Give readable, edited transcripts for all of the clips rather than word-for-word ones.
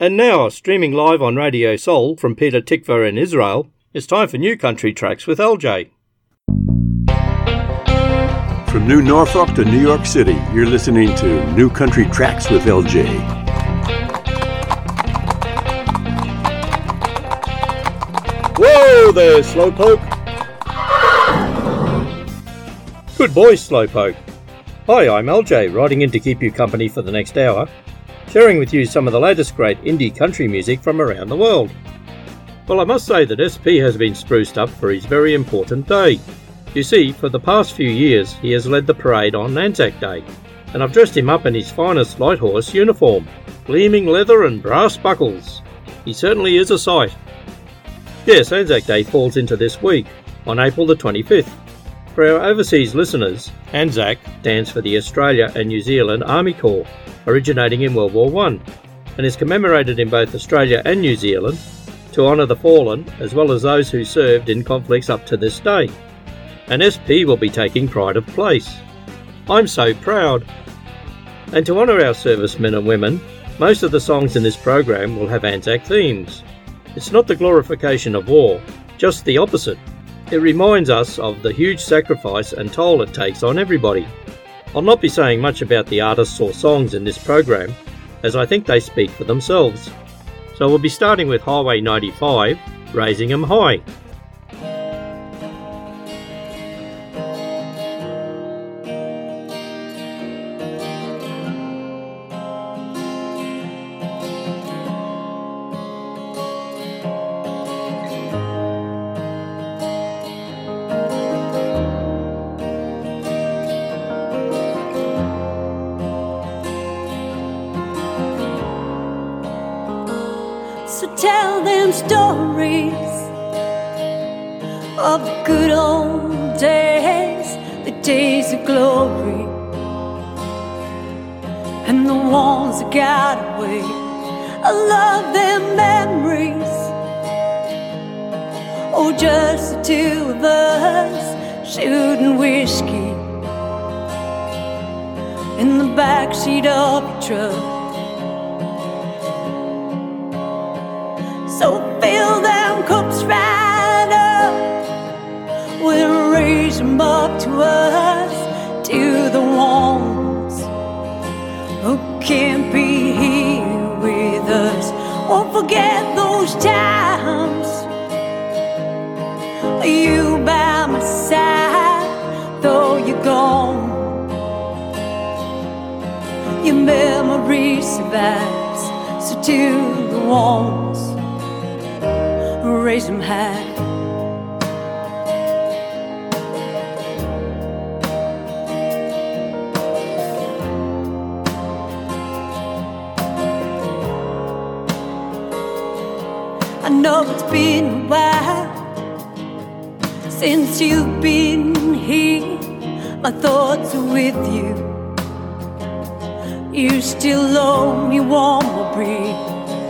And now, streaming live on Radio Soul from Petah Tikva in Israel, it's time for New Country Tracks with LJ. From New Norfolk to New York City, you're listening to New Country Tracks with LJ. Whoa there, Slowpoke! Good boy, Slowpoke. Hi, I'm LJ, riding in to keep you company for the next hour, sharing with you some of the latest great indie country music from around the world. Well, I must say that SP has been spruced up for his very important day. You see, for the past few years he has led the parade on Anzac Day, and I've dressed him up in his finest light horse uniform, gleaming leather and brass buckles. He certainly is a sight. Yes, Anzac Day falls into this week, on April the 25th. For our overseas listeners, Anzac stands for the Australia and New Zealand Army Corps, originating in World War I, and is commemorated in both Australia and New Zealand to honour the fallen as well as those who served in conflicts up to this day. And SP will be taking pride of place. I'm so proud. And to honour our servicemen and women, most of the songs in this program will have Anzac themes. It's not the glorification of war, just the opposite. It reminds us of the huge sacrifice and toll it takes on everybody. I'll not be saying much about the artists or songs in this program, as I think they speak for themselves. So we'll be starting with Highway 95, Raising 'Em High. So tell them stories of the good old days, the days of glory, and the ones that got away. I love them memories. Oh, just the two of us shooting whiskey in the backseat of your truck. So fill them cups right up, we'll raise them up to us, to the ones who can't be here with us. Won't forget those times, you by my side, though you're gone. Your memory survives, so to the ones, raise 'em high. I know it's been a while since you've been here. My thoughts are with you. You still owe me one more breath.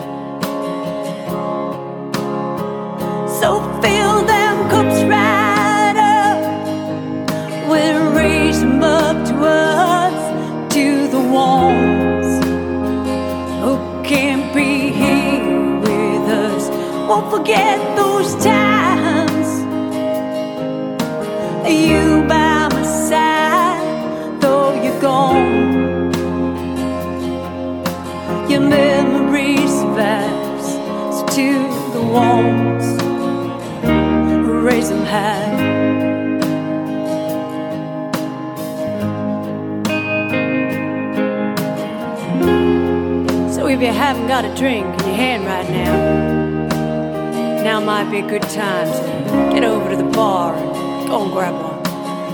So fill them cups right up, we'll raise them up to us, to the ones who can't be here with us. Won't forget those times, you by my side, though you're gone. Your memory survives, so to the ones, raise them high. So if you haven't got a drink in your hand right now might be a good time to get over to the bar and go and grab one.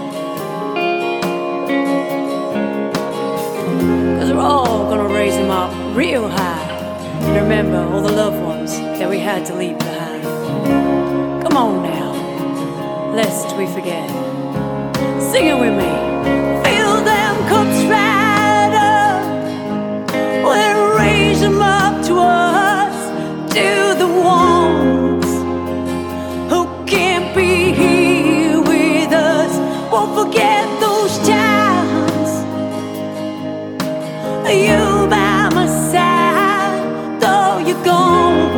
'Cause we're all gonna raise them up real high and remember all the loved ones that we had to leave behind. Come on now, lest we forget. Sing it with me. Fill them cups right up, we'll raise them up to us, to the ones who can't be here with us. Won't forget those times, you by my side, though you're gone,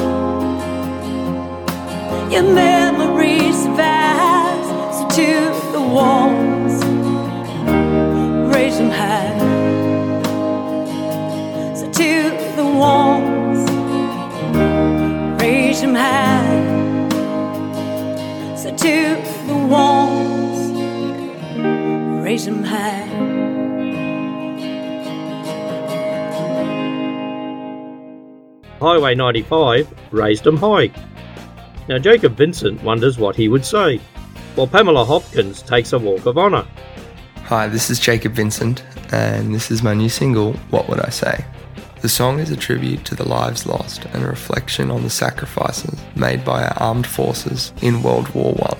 your memory survives. So to the walls, raise them high. So to the walls, raise them high. So to the walls, raise them high. Highway 95 raised them high. Now Jacob Vincent wonders what he would say, while Pamela Hopkins takes a walk of honour. Hi, this is Jacob Vincent, and this is my new single, What Would I Say? The song is a tribute to the lives lost and a reflection on the sacrifices made by our armed forces in World War I.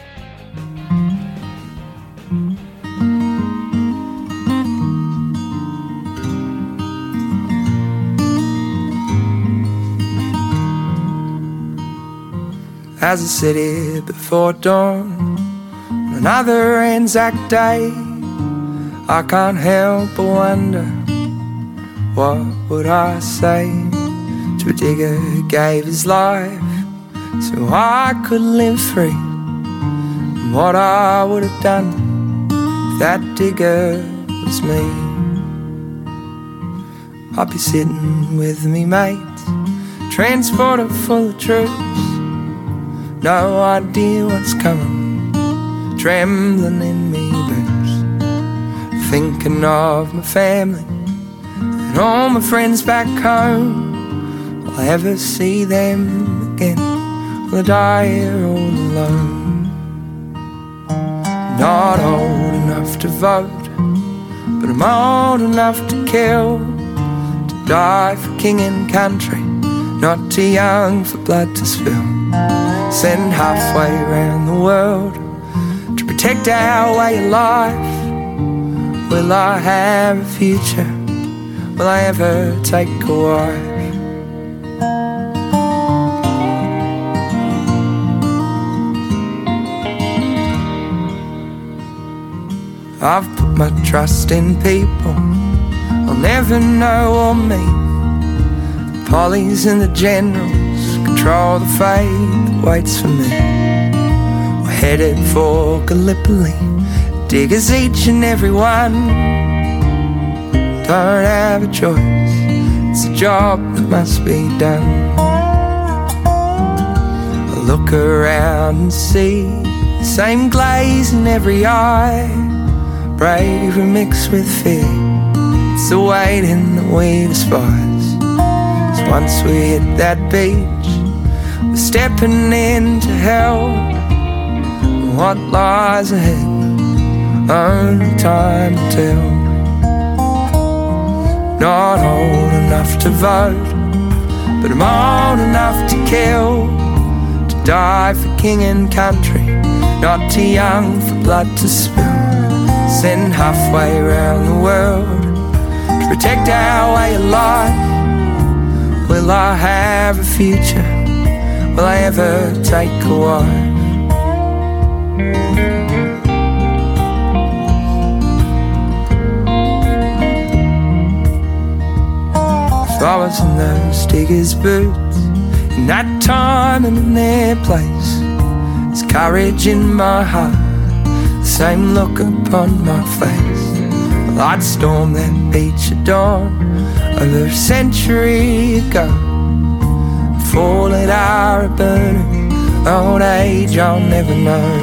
As a city before dawn, on another Anzac Day, I can't help but wonder, what would I say to a digger who gave his life so I could live free? And what I would have done if that digger was me. I'd be sitting with me mates, transporter full of troops, no idea what's coming, trembling in me boots, thinking of my family and all my friends back home. Will I ever see them again? Will I die here all alone? Not old enough to vote, but I'm old enough to kill, to die for king and country, not too young for blood to spill. Sent halfway around the world to protect our way of life. Will I have a future? Will I ever take a wife? I've put my trust in people I'll never know or meet. The pollies and the generals control the fate that waits for me. We're headed for Gallipoli, diggers each and every one. Don't have a choice, it's a job that must be done. I look around and see the same glaze in every eye, bravery mixed with fear. It's the waiting that we despise. 'Cause once we hit that beach, we're stepping into hell. And what lies ahead, only time to tell. Not old enough to vote, but I'm old enough to kill, to die for king and country, not too young for blood to spill. Sent halfway around the world to protect our way of life. Will I have a future? Will I ever take a wife? If I was in those diggers' boots, in that time and in their place, there's courage in my heart, the same look upon my face. Well, I'd storm that beach at dawn over a century ago, fall at our burning old age I'll never know.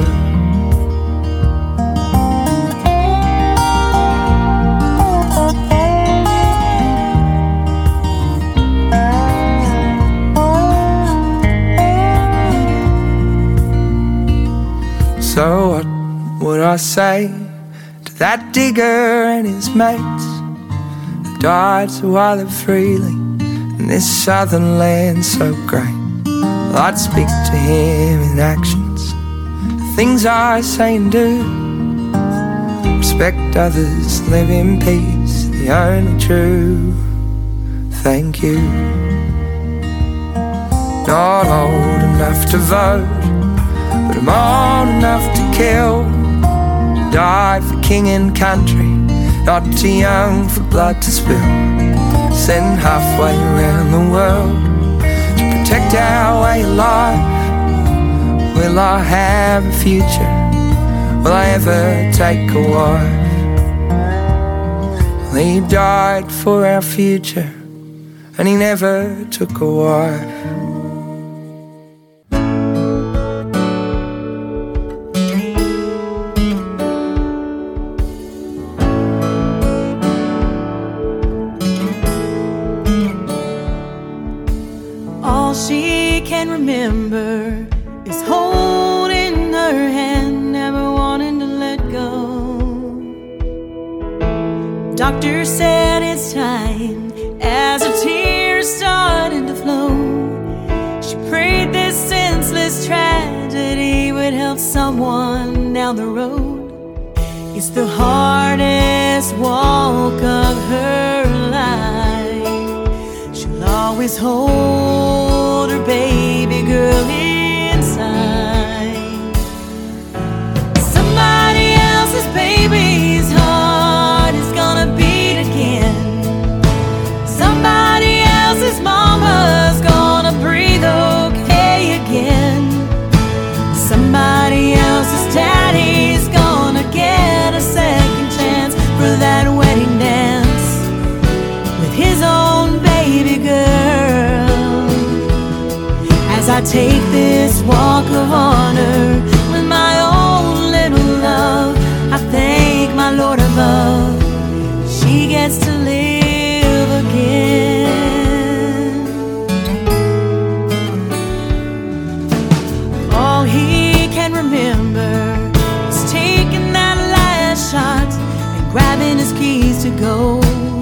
So what would I say to that digger and his mates that died so I live freely in this southern land so great? Well, I'd speak to him in actions, the things I say and do. Respect others, live in peace, the only true. Thank you. Not old enough to vote, but I'm old enough to kill, die for king and country, not too young for blood to spill. Sent halfway around the world Will I have a future? Will I ever take a wife? Well, he died for our future, and he never took a wife. All she can remember is holding her hand, never wanting to let go. Doctor said it's time, as her tears started to flow. She prayed this senseless tragedy would help someone down the road. It's the hardest walk of her life. She'll always hold her baby girl inside. Somebody else's baby's heart is gonna beat again. Somebody else's mama's gonna breathe okay again. Somebody else's daddy's gonna get a second chance for that wedding dance with his own baby girl. As I take this walk of honor with my own little love, I thank my Lord above, she gets to live again. All he can remember is taking that last shot and grabbing his keys to go.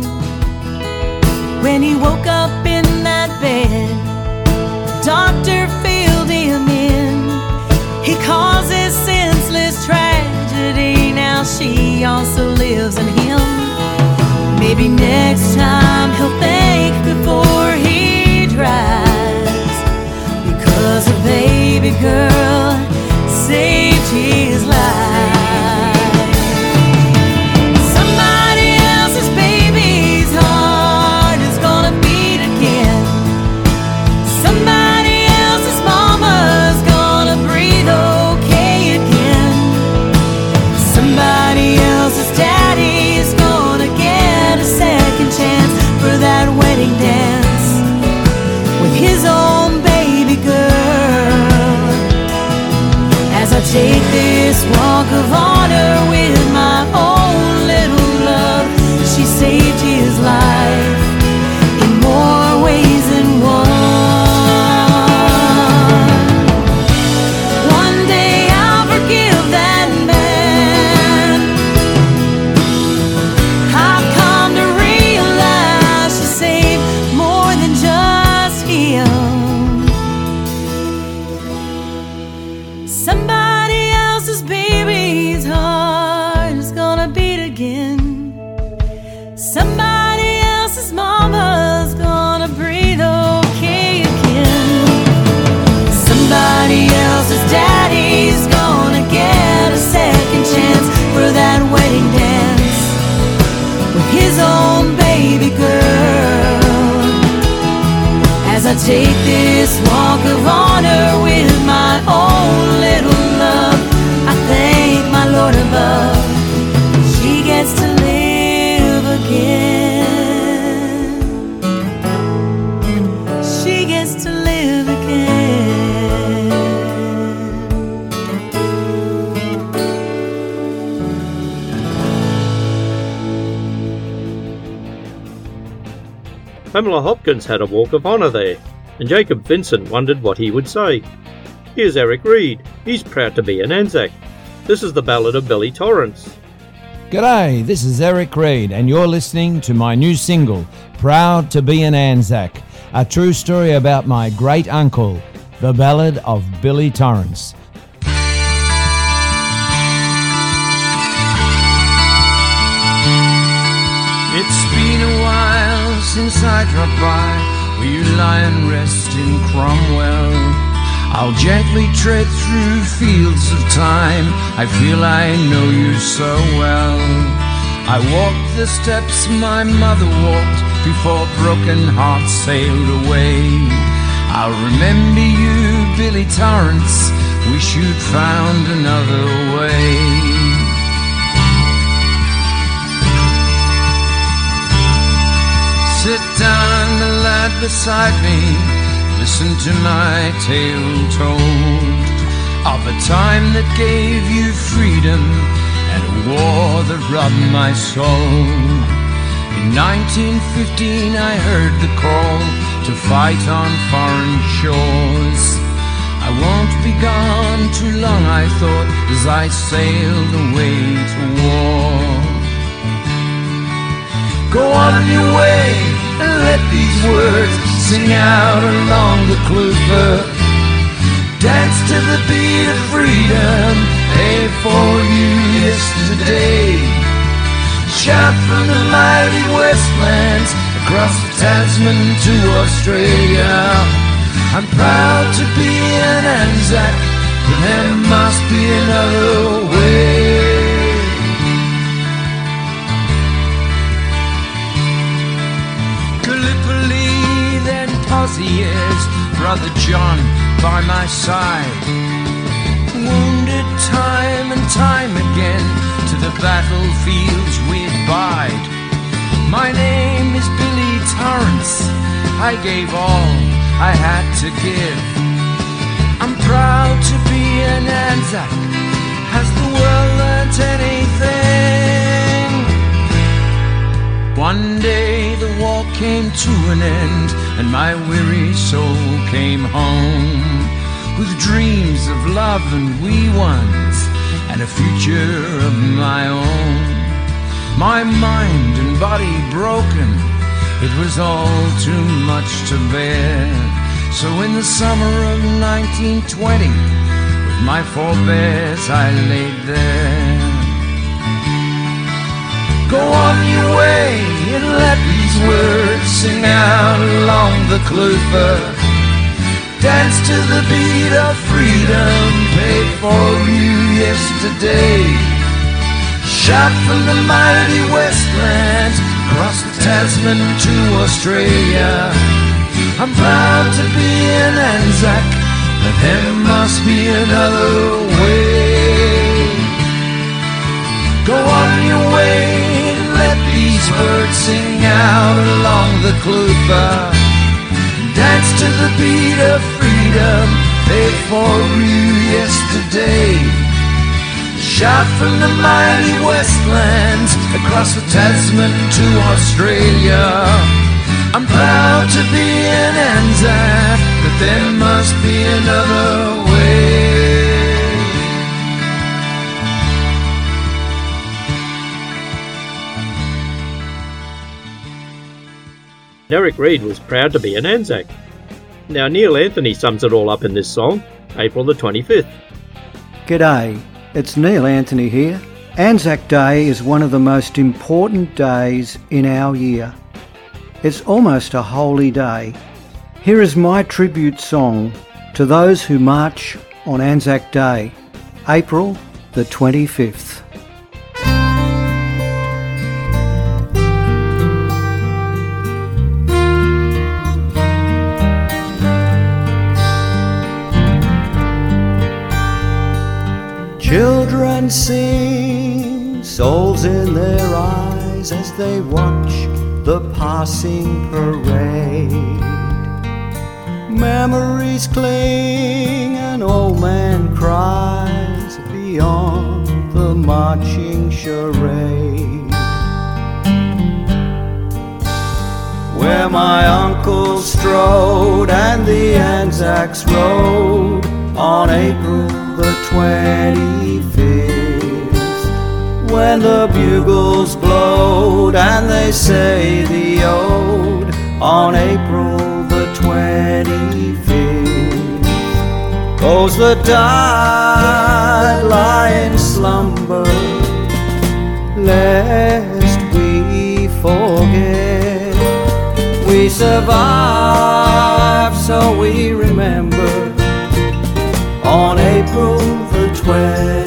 When he woke up in that bed, the doctor filled him in. He causes senseless tragedy, now she also lives in him. Maybe next time he'll think before he drives, because a baby girl saved his life. Somebody else's baby's heart is gonna beat again. Somebody else's mama's gonna breathe okay again. Somebody else's daddy's gonna get a second chance for that wedding dance with his own baby girl. As I take this walk of honor with my own little love, she saved his life in more ways than one. One day I'll forgive that man. I've come to realize she saved more than just him. Somebody else's baby's heart is gonna beat again. Somebody else's mama's gonna breathe okay again. Somebody else's daddy's gonna get a second chance for that wedding dance with his own baby girl. As I take this walk of honor with my own little love, I thank my Lord above, she gets to live again. She gets to live again. Pamela Hopkins had a walk of honour there, and Jacob Vincent wondered what he would say. Here's Eric Reid. He's proud to be an Anzac. This is the Ballad of Billy Torrance. G'day, this is Eric Reid, and you're listening to my new single, Proud to be an Anzac, a true story about my great uncle, the Ballad of Billy Torrance. It's been a while since I dropped by where you lie and rest in Cromwell. I'll gently tread through fields of time, I feel I know you so well. I walked the steps my mother walked before broken hearts sailed away. I'll remember you, Billy Torrance, wish you'd found another way. Sit down, the lad beside me, listen to my tale told of a time that gave you freedom and a war that robbed my soul. In 1915 I heard the call to fight on foreign shores. I won't be gone too long, I thought, as I sailed away to war. Go on your way and let these words sing out along the Clutha. Dance to the beat of freedom, hey, for you yesterday. Shout from the mighty westlands across the Tasman to Australia. I'm proud to be an Anzac, but there must be another way. Gallipoli, then Pozieres, Brother John by my side. Wounded time and time again, to the battlefields we'd bide. My name is Billy Torrance, I gave all I had to give. I'm proud to be an Anzac, has the world learnt anything? One day the war came to an end, and my weary soul came home, with dreams of love and wee ones, and a future of my own. My mind and body broken, it was all too much to bear. So in the summer of 1920, with my forebears I laid there. Go on your way and let these words sing out along the Clutha. Dance to the beat of freedom, paid for you yesterday. Shout from the mighty westlands, across the Tasman to Australia. I'm proud to be an Anzac, but there must be another way. Go on your way and let these words sing out along the Clutha. Dance to the beat of freedom, paid for you yesterday. Shout from the mighty westlands, across the Tasman to Australia. I'm proud to be an Anzac, but there must be another way. Derek Reid was proud to be an Anzac. Now Neil Anthony sums it all up in this song, April the 25th. G'day, it's Neil Anthony here. Anzac Day is one of the most important days in our year. It's almost a holy day. Here is my tribute song to those who march on Anzac Day, April the 25th. Children sing, souls in their eyes as they watch the passing parade. Memories cling, an old man cries beyond the marching charade. Where my uncle strode and the Anzacs rode on April the 25th, when the bugles blowed and they say the ode on April the 25th. Those that died lie in slumber, lest we forget. We survive, so we remember on April the 25th.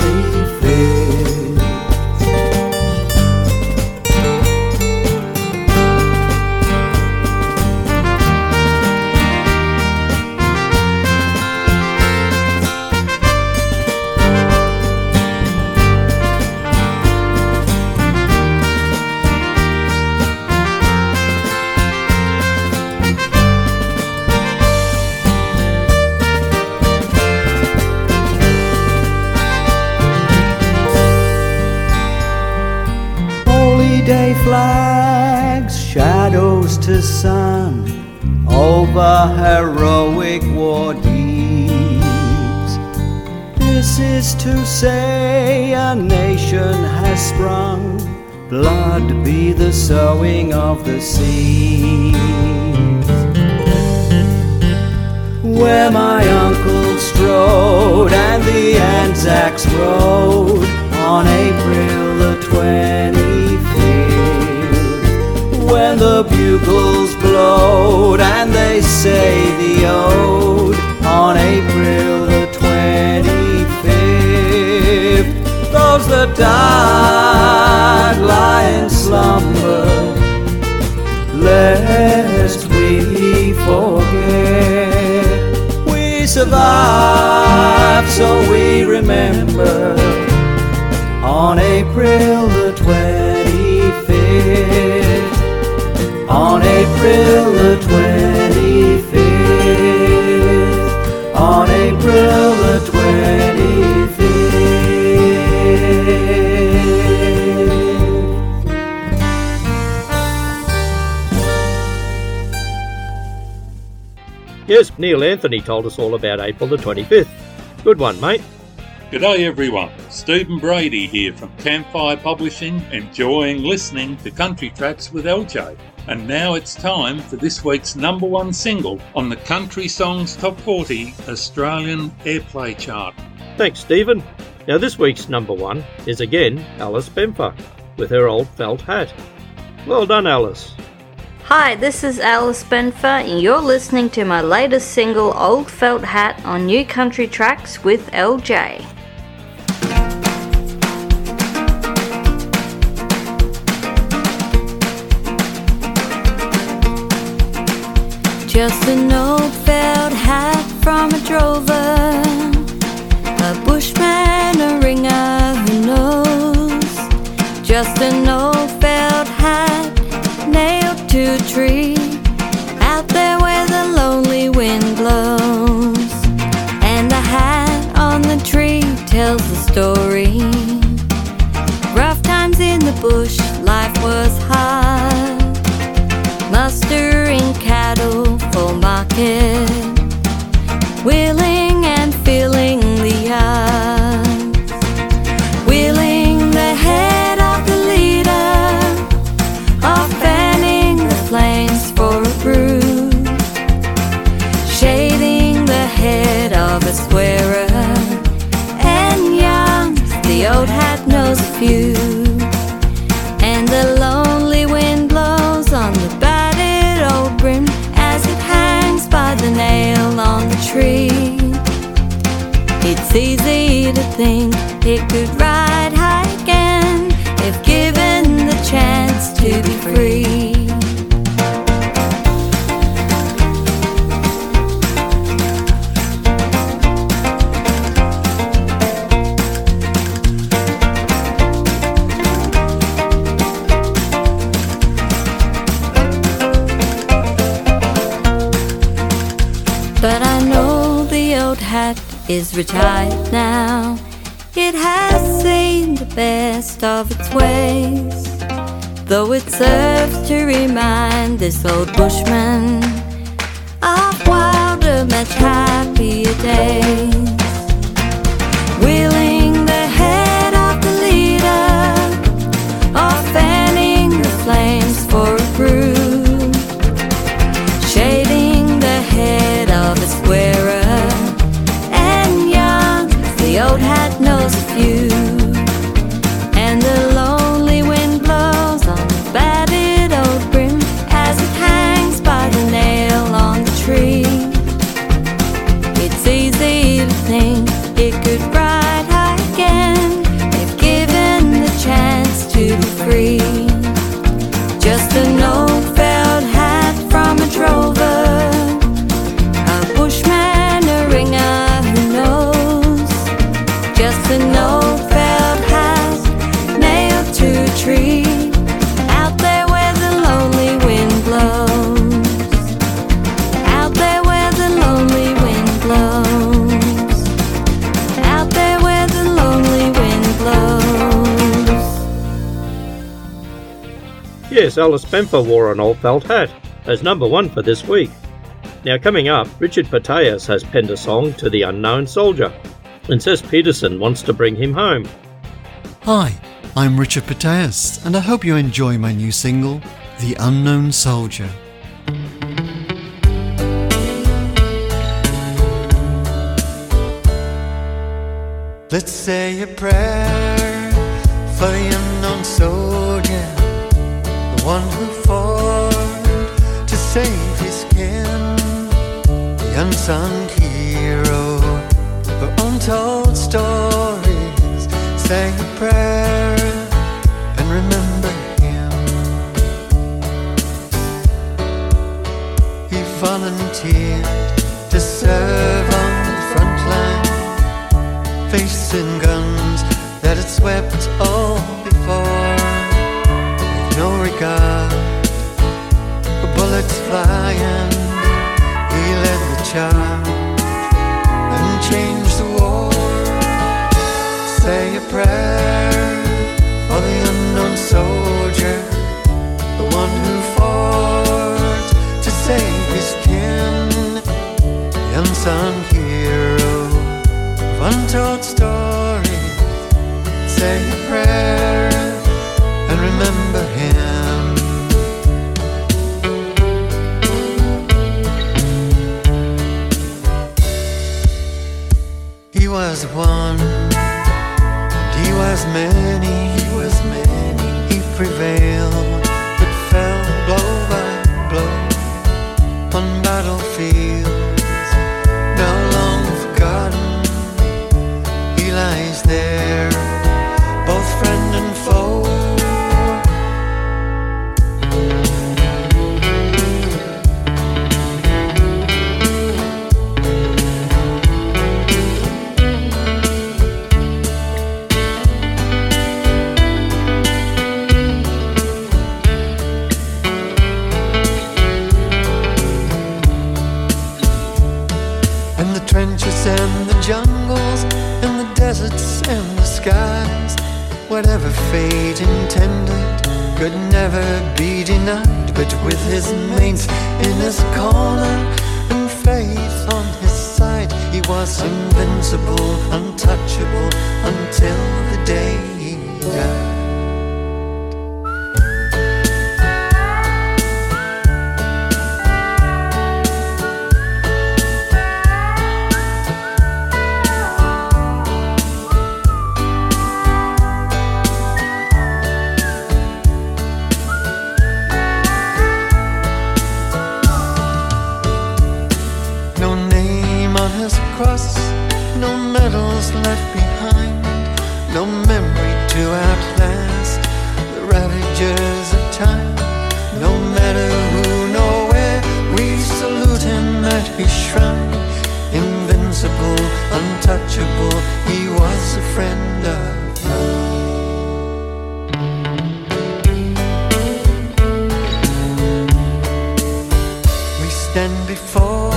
to son over heroic war deeds. This is to say a nation has sprung, blood be the sowing of the seeds. Where my uncle strode and the Anzacs rode on April the 25th, when the bugles blowed and they say the ode on April the 25th, those that died lie in slumber, lest we forget. We survived, so we remember on April the 25th, on April the 25th, on April the 25th. Yes, Neil Anthony told us all about April the 25th. Good one, mate. G'day everyone, Stephen Brady here from Campfire Publishing, enjoying listening to Country Tracks with LJ. And now it's time for this week's number one single on the Country Songs Top 40 Australian Airplay Chart. Thanks, Stephen. Now this week's number one is again Alice Benfer with her old felt hat. Well done, Alice. Hi, this is Alice Benfer and you're listening to my latest single Old Felt Hat on New Country Tracks with LJ. Just an old felt hat from a drover, a bushman, a ringer who knows. Just an old felt hat nailed to a tree, out there where the lonely wind blows. And the hat on the tree tells the story. Rough times in the bush, life was hard, mustering cattle for market, wheeling and filling the yards, wheeling the head of the leader, of fanning the flames for a brew, shading the head of a squarer, and young, the old hat knows a few. And the lonely wind blows on the battered old brim as it hangs by the nail on the tree. It's easy to think it could ride high again if given the chance to be free. But I know the old hat is retired now. It has seen the best of its ways, though it serves to remind this old bushman of wilder, much happier days. Wheeling the head of the leader, or fanning the flames for a brew, shading the head of a squarer, and young, the old hat knows a few. And the lonely wind blows on the battered old brim as it hangs by the nail on the tree. It's easy to think it could ride high again if given the chance to be free. Just an old felt hat from a drover, a bushman, a ringer who knows. Just an old felt hat nailed to a tree, out there where the lonely wind blows, out there where the lonely wind blows, out there where the lonely wind blows. Yes, Alice Benfer wore an old felt hat. as number 1 for this week. Now coming up, Richard Pateas has penned a song to the Unknown Soldier, and says Peterson wants to bring him home. Hi, I'm Richard Pateas, and I hope you enjoy my new single, The Unknown Soldier. Let's say a prayer for the unknown soldier, the one who fought to save his kin, the unsung hero for untold stories. Say a prayer and remember him. He volunteered to serve on the front line, facing guns that had swept all before, with no regard for bullets flying. He led the charge and changed the war. Say a prayer for the unknown soldier, the one who fought to save his kin, the unsung hero of untold stories. Say a prayer and remember him. He was one, and he was many. He prevailed, but fell blow by blow on battlefields now long forgotten. He lies there, both friend and foe. And the trenches and the jungles and the deserts and the skies, whatever fate intended could never be denied. But with his mates in his corner and faith on his side, he was invincible, untouchable, until the day he died. Cross, no medals left behind, no memory to outlast the ravagers of time. No matter who, nor where, we salute him at his shrine. Invincible, untouchable, he was a friend of mine. We stand before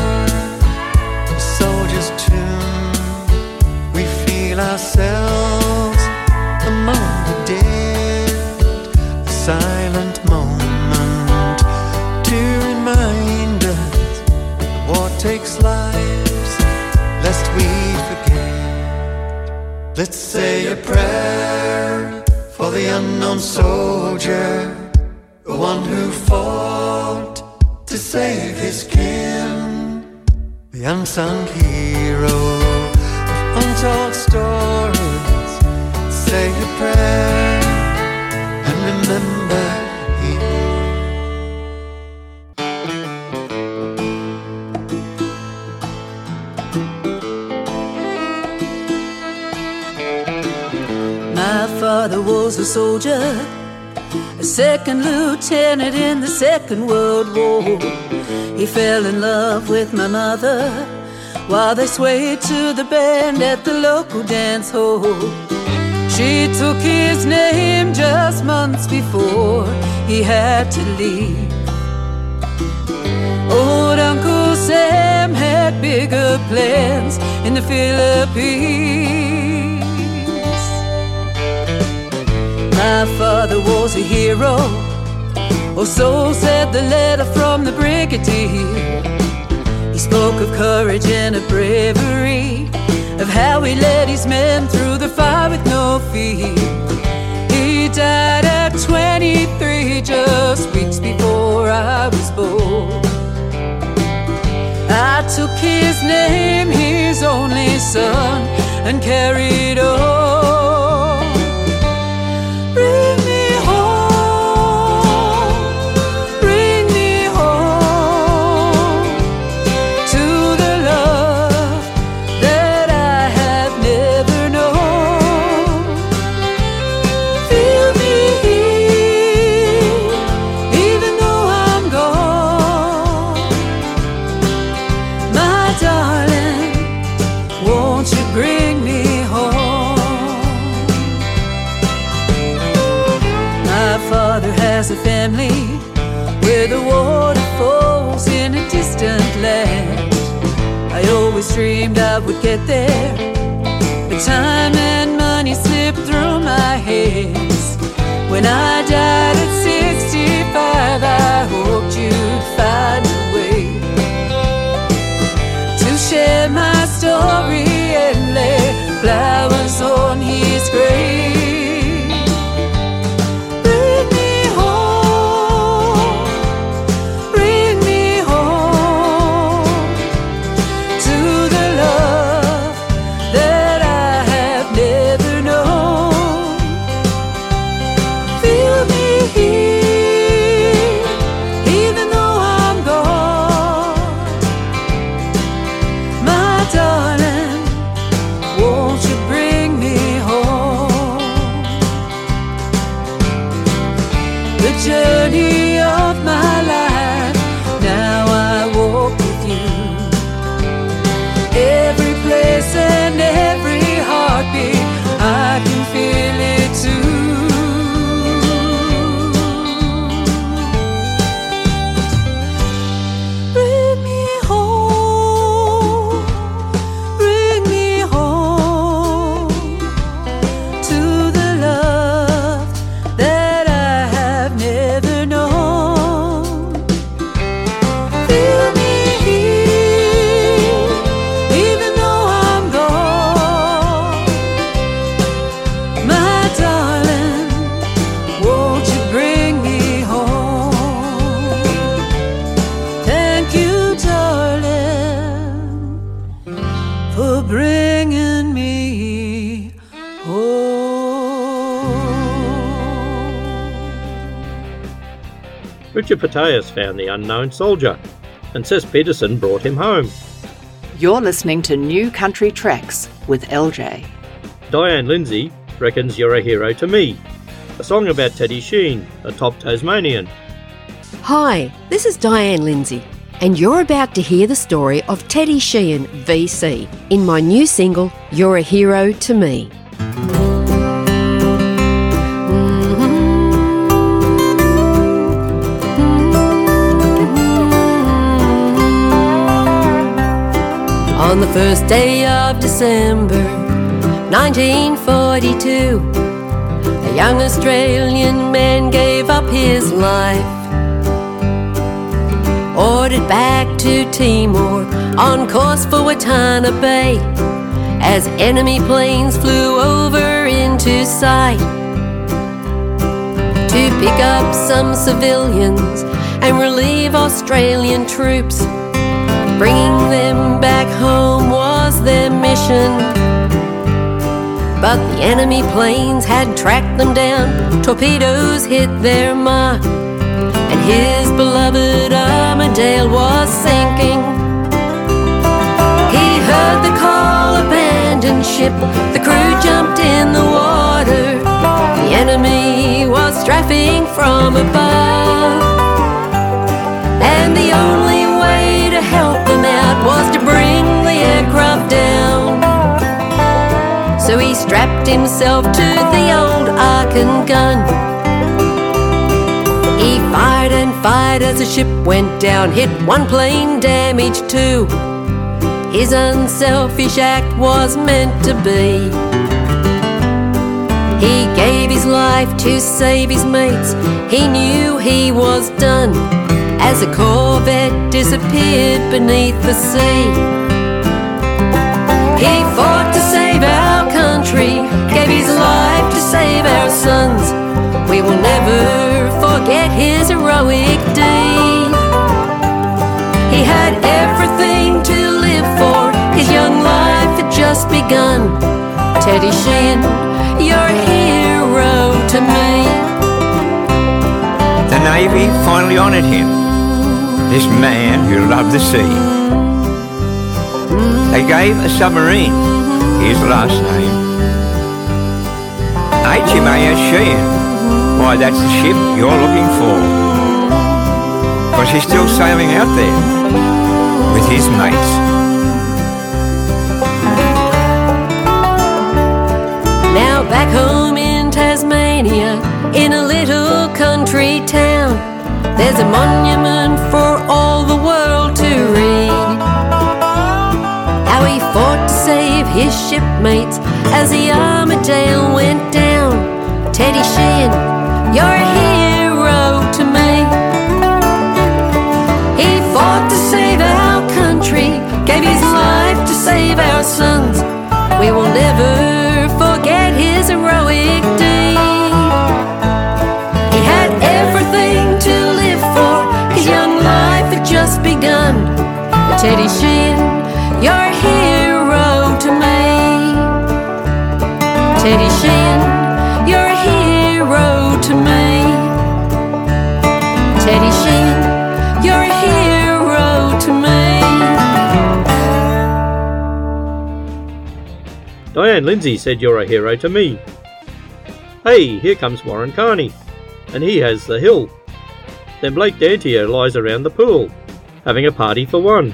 ourselves among the dead, a silent moment to remind us the war takes lives, lest we forget. Let's say a prayer for the unknown soldier, the one who fought to save his kin, the unsung hero, untold stories. Say a prayer and remember him. My father was a soldier, a second lieutenant in the Second World War. He fell in love with my mother while they swayed to the band at the local dance hall. She took his name just months before he had to leave. Old Uncle Sam had bigger plans in the Philippines. My father was a hero, Oh, so said the letter from the brigadier. He spoke of courage and of bravery, of how he led his men through the fire with no fear. He died at 23, just weeks before I was born. I took his name, his only son, and carried on. Bring me home, bring me home to the love that I have never known. Feel me here, even though I'm gone. My darling, won't you bring me home? My father has a family where the water falls in a distant land. I always dreamed I would get there, but time and money slipped through my hands. When I died at 65, I hoped you'd find a way to share my story and lay flowers on his grave. Bring me home, bring me home to the love that I have never known. Feel me here, even though I'm gone. My darling, won't you bring me home? The journey of my life, now I walk with you. Every place and every heartbeat, I can feel it too. Bring me home, bring me home to the love that I have never known. Feel me here, even though I'm gone. My darling, won't you bring me home? Thank you, darling, for bringing me home. Richard Peteus found the unknown soldier, and Cess Peterson brought him home. You're listening to New Country Tracks with LJ. Diane Lindsay reckons You're a Hero to Me, a song about Teddy Sheen, a top Tasmanian. Hi, this is Diane Lindsay, and you're about to hear the story of Teddy Sheehan VC in my new single, You're a Hero to Me. On the first day of December 1942, a young Australian man gave up his life. Ordered back to Timor on course for Watana Bay, as enemy planes flew over into sight to pick up some civilians and relieve Australian troops. Bringing them back home was their mission, but the enemy planes had tracked them down. Torpedoes hit their mark, and his beloved Armidale was sinking. He heard the call, abandon ship. The crew jumped in the water. The enemy was strafing from above, and the only way to help them out was to bring the aircraft down. So he strapped himself to the old Aachen gun. He fired and fired as the ship went down, hit one plane, damaged two. His unselfish act was meant to be. He gave his life to save his mates. He knew he was done as a Corvette disappeared beneath the sea. He fought to save our country, gave his life to save our sons. We will never forget his heroic deed. He had everything to live for, his young life had just begun. Teddy Sheehan, you're a hero to me. The Navy finally honoured him, this man who loved the sea. They gave a submarine his last name, HMAS Sheehan. Why, that's the ship you're looking for, 'cause he's still sailing out there with his mates. Now back home in Tasmania, in a little country town, there's a monument for all the world to read. How he fought to save his shipmates as the Armidale went down. Teddy Sheehan, you're a hero to me. He fought to save our country, gave his life to save our sons. We will never forget his heroic deed. He had everything to live for, his young life had just begun. Teddy Sheehan, you're a hero to me. Teddy Sheehan, you're a hero to me. Teddy Sheehan, you're a hero to me. Diane Lindsay said you're a hero to me. Hey, here comes Warren Carney, and he has The Hill. Then Blake Dantier lies around the pool, having a party for one.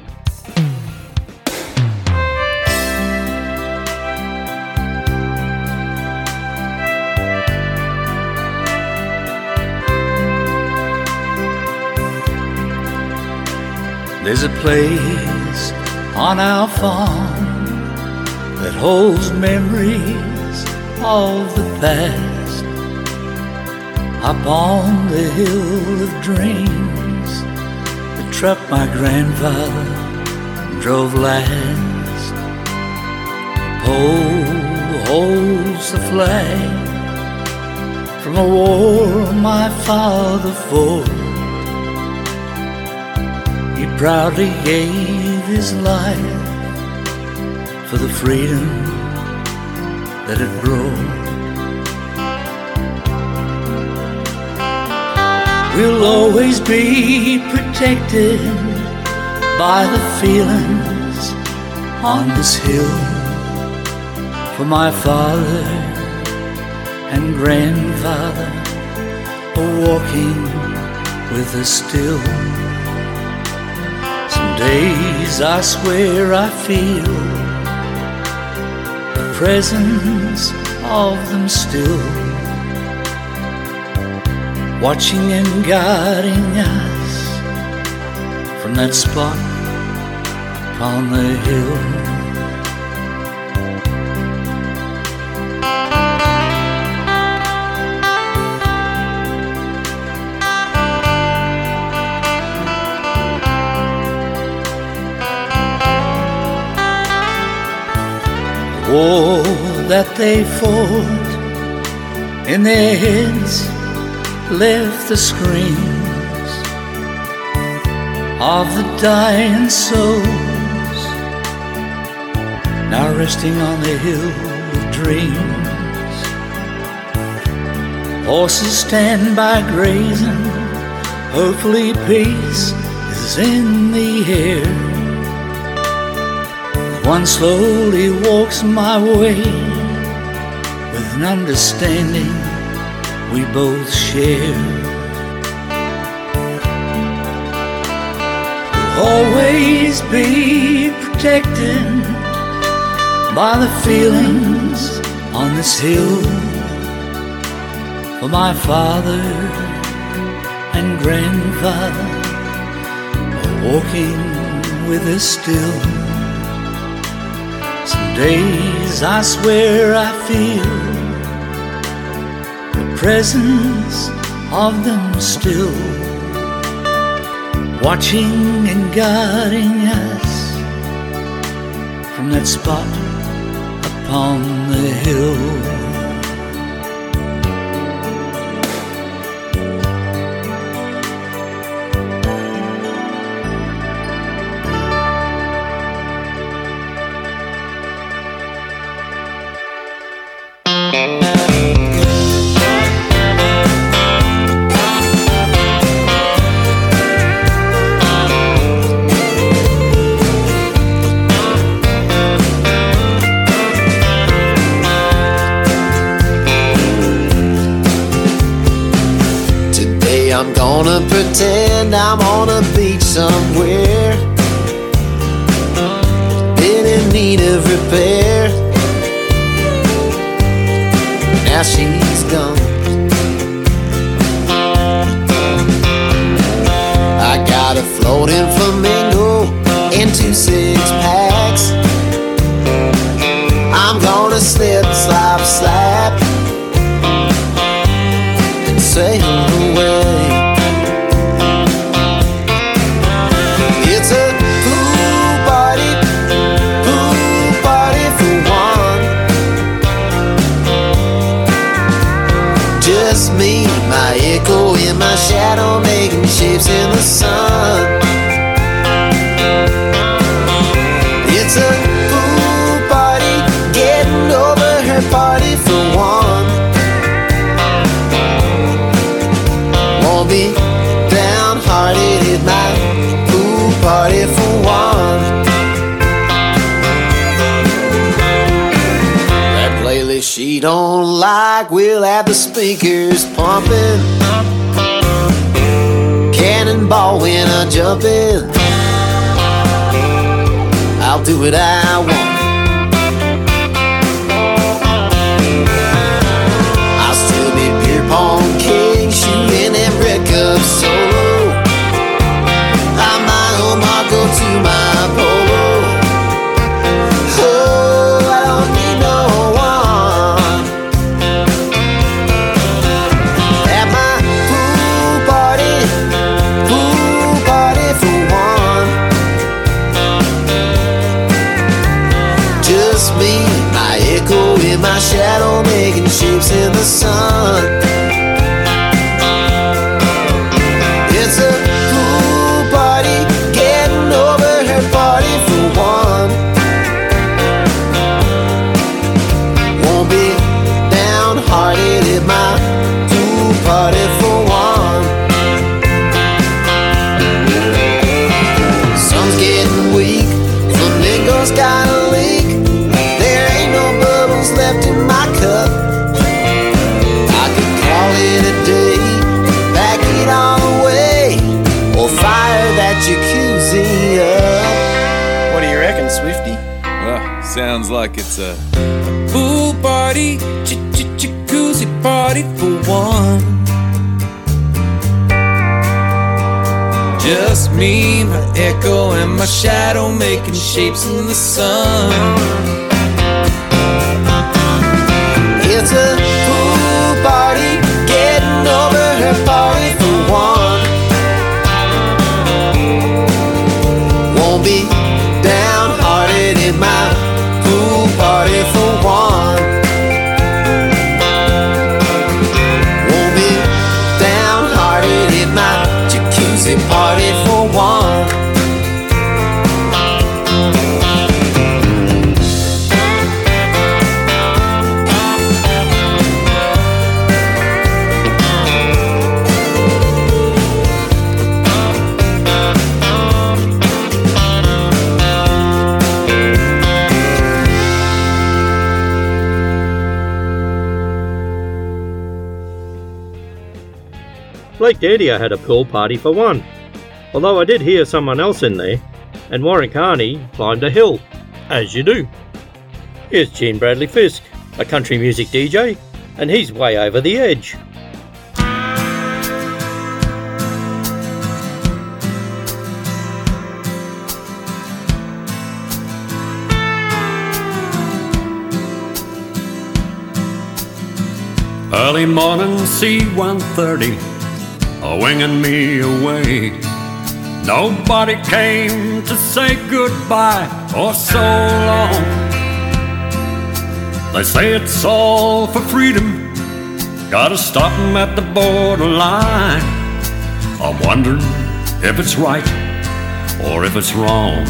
There's a place on our farm that holds memories of the past. Up on the hill of dreams, the truck my grandfather drove last. The pole holds the flag from a war my father fought. He proudly gave his life for the freedom that it brought. We'll always be protected by the feelings on this hill, for my father and grandfather are walking with us still. Some days I swear I feel the presence of them still, watching and guiding us from that spot upon the hill. The war that they fought in their heads left the screams of the dying souls, now resting on the hill of dreams. Horses stand by grazing, hopefully peace is in the air. One slowly walks my way with an understanding we both share. We'll always be protected by the feelings on this hill, for my father and grandfather are walking with us still. Some days I swear I feel presence of them still, watching and guarding us from that spot upon the hill. I'm gonna pretend I'm on a beach somewhere, been in need of repair. Now she's gone. I got a floating flamingo and 2 6-packs. I'm gonna slip, slop, slap and sail away. It's a pool party for one. Just me, my echo in my shadow, making shapes in the sun. It's a pool party, getting over her party for one. Won't be downhearted at my pool party for one. That playlist she don't like, we'll have the speakers pumping. Cannonball when I jump in, I'll do what I want. I'll still be beer pong king, shooting them red cups solo. I'm my own Marco to my polo. Oh, I don't need no one. At my pool party for one. Just me, my echo in my shadow, making shapes in the sun. It's a pool party, getting over her party for one. Won't be downhearted at my pool party for one. Sun's getting weak, flamingo's got a leak. There ain't no bubbles left in my cup. I could call it a day, back it all away, or fire that jacuzzi up. What do you reckon, Swifty? Well, sounds like it's a Pool party, jacuzzi party for one. Just me, my echo, and my shadow, making shapes in the sun. It's a pool party, getting over her party for one. Won't be downhearted in my pool party for one. Won't be downhearted in my jacuzzi party for one. Lake Dadia had a pool party for one, although I did hear someone else in there, and Warren Carney climbed a hill, as you do. Here's Gene Bradley Fisk, a country music DJ, and he's way over the edge. Early morning C-130 winging me away. Nobody came to say goodbye or so long. They say it's all for freedom, gotta stop 'em at the borderline. I'm wondering if it's right or if it's wrong.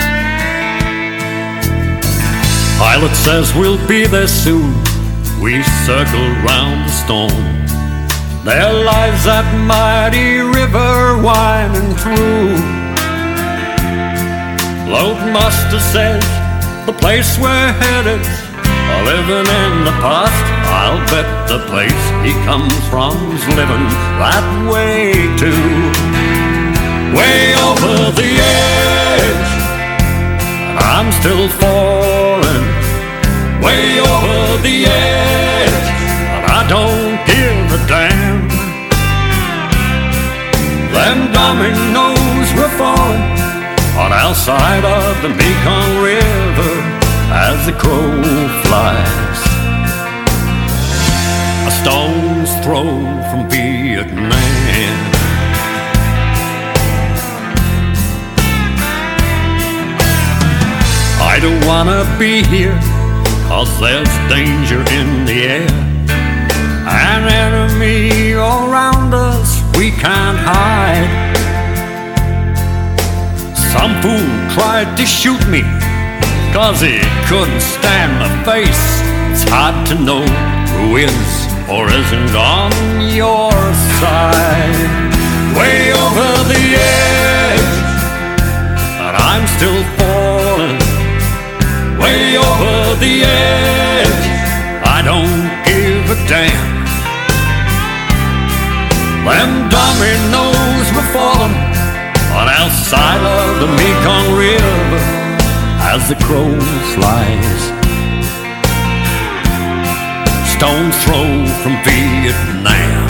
Pilot says we'll be there soon. We circle round the storm. There lies that mighty river winding through. Loadmaster says the place we're headed, living in the past. I'll bet the place he comes from's living that way too. Way over the edge, and I'm still falling. Way over the edge, and I don't give a damn. Them dominoes were falling on our side of the Mekong River as the crow flies. A stone's throw from Vietnam. I don't wanna be here, 'cause there's danger in the air. An enemy all around us, we can't hide. Some fool tried to shoot me, 'cause he couldn't stand my face. It's hard to know who is or isn't on your side. Way over the edge, and I'm still falling. Way over the edge, I don't give a damn. Them dominoes were falling on our side of the Mekong River as the crow flies. Stone's throw from Vietnam.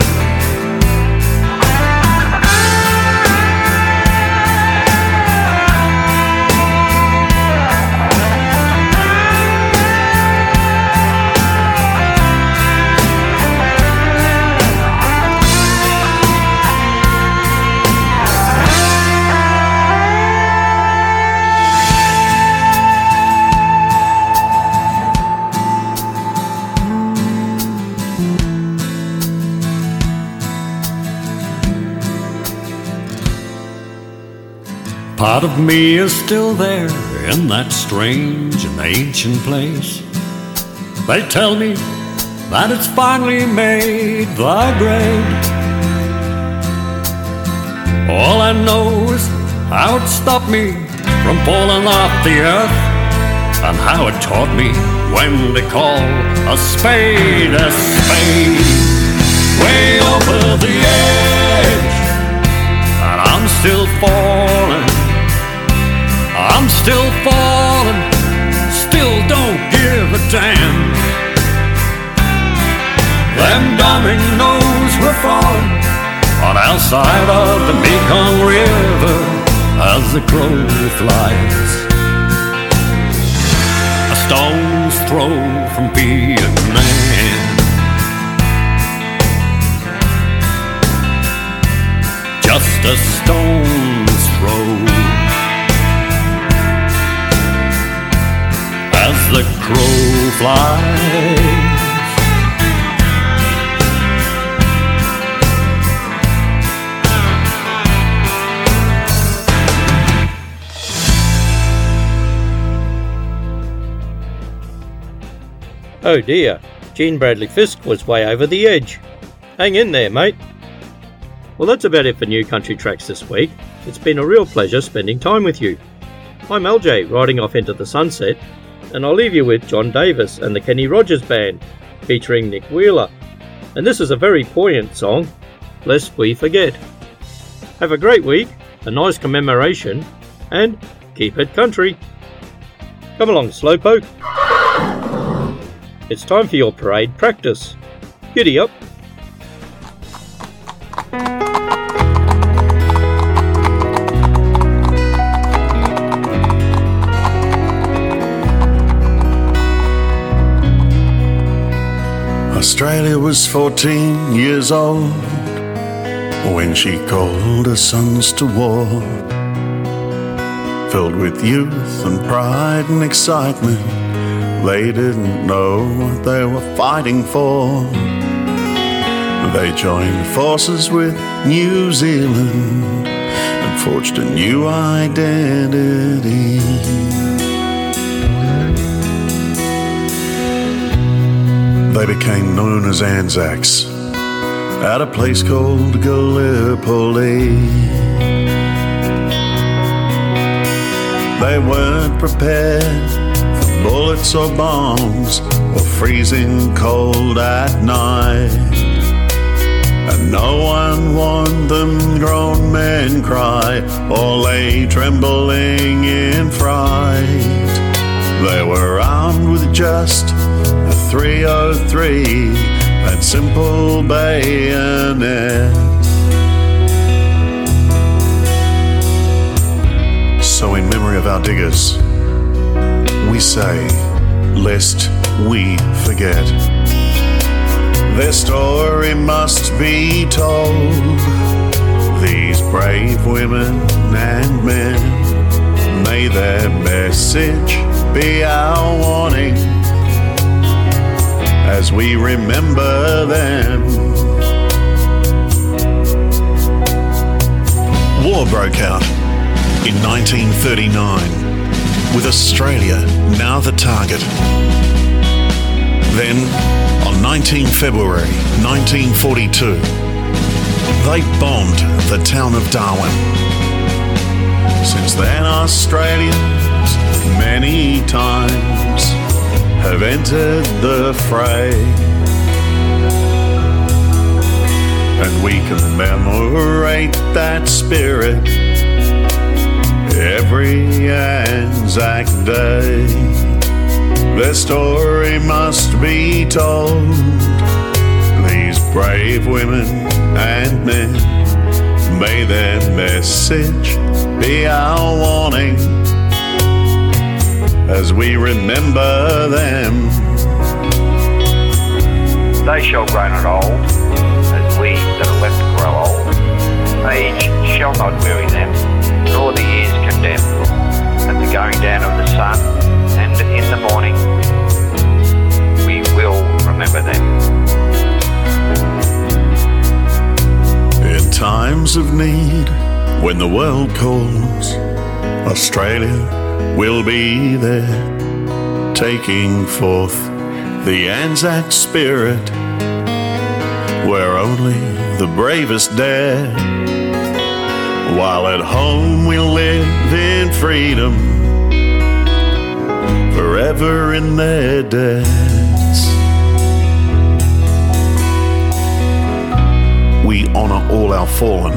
Part of me is still there in that strange and ancient place. They tell me that it's finally made the grade. All I know is how it stopped me from falling off the earth, and how it taught me when to call a spade a spade. Way over the edge, and I'm still falling. I'm still falling, still don't give a damn. Them dominoes were falling on our side of the Mekong River as the crow flies. A stone's throw from Vietnam. Just a stone's throw as the crow flies. Oh dear, Gene Bradley Fisk was way over the edge. Hang in there, mate. Well, that's about it for New Country Tracks this week. It's been a real pleasure spending time with you. I'm LJ, riding off into the sunset, and I'll leave you with John Davis and the Kenny Rogers Band, featuring Nick Wheeler. And this is a very poignant song, Lest We Forget. Have a great week, a nice commemoration, and keep it country. Come along, Slowpoke. It's time for your parade practice. Giddy up. Australia was 14 years old when she called her sons to war. Filled with youth and pride and excitement, they didn't know what they were fighting for. They joined forces with New Zealand and forged a new identity. They became known as Anzacs at a place called Gallipoli. They weren't prepared for bullets or bombs or freezing cold at night, and no one warned them grown men cry or lay trembling in fright. They were armed with just a 303 and simple bayonet. So in memory of our diggers, we say, lest we forget. Their story must be told. These brave women and men, may their message be our warning as we remember them. War broke out in 1939, with Australia now the target. Then, on 19 February 1942, they bombed the town of Darwin. Since then, Australians many times have entered the fray, and we commemorate that spirit every Anzac Day. Their story must be told. These brave women and men, may their message be our warning as we remember them. They shall grow not old, as we that are left grow old. Age shall not weary them, nor the years condemn. At the going down of the sun, and in the morning, we will remember them. In times of need, when the world calls, Australia will be there, taking forth the Anzac spirit, where only the bravest dare. While at home we'll live in freedom, forever in their debts. We honour all our fallen,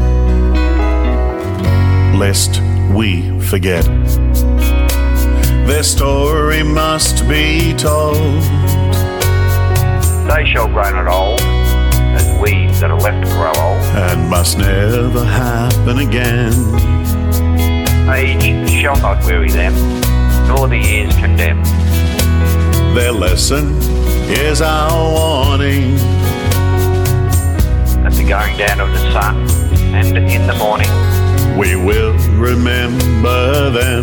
lest we forget. Their story must be told. They shall grow not old, as we that are left grow old, and must never happen again. Age shall not weary them, nor the years condemn. Their lesson is our warning. At the going down of the sun, and in the morning, we will remember them.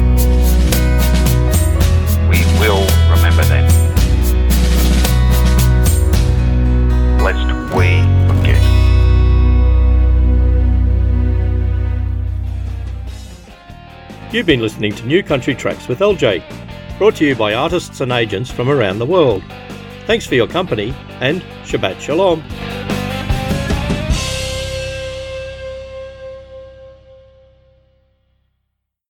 We will remember them, lest we forget. You've been listening to New Country Tracks with LJ, brought to you by artists and agents from around the world. Thanks for your company, and Shabbat Shalom.